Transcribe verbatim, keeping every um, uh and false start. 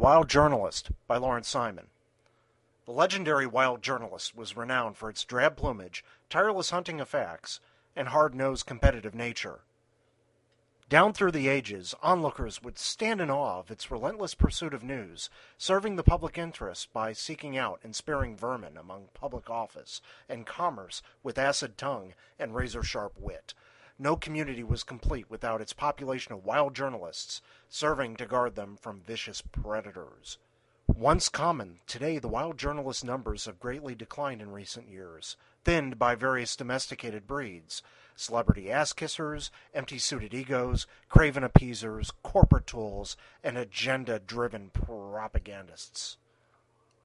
Wild Journalist by Lawrence Simon. The legendary Wild Journalist was renowned for its drab plumage, tireless hunting of facts, and hard-nosed competitive nature. Down through the ages, onlookers would stand in awe of its relentless pursuit of news, serving the public interest by seeking out and sparing vermin among public office and commerce with acid tongue and razor-sharp wit. No community was complete without its population of wild journalists, serving to guard them from vicious predators. Once common, today the wild journalist numbers have greatly declined in recent years, thinned by various domesticated breeds. Celebrity ass-kissers, empty-suited egos, craven appeasers, corporate tools, and agenda-driven propagandists.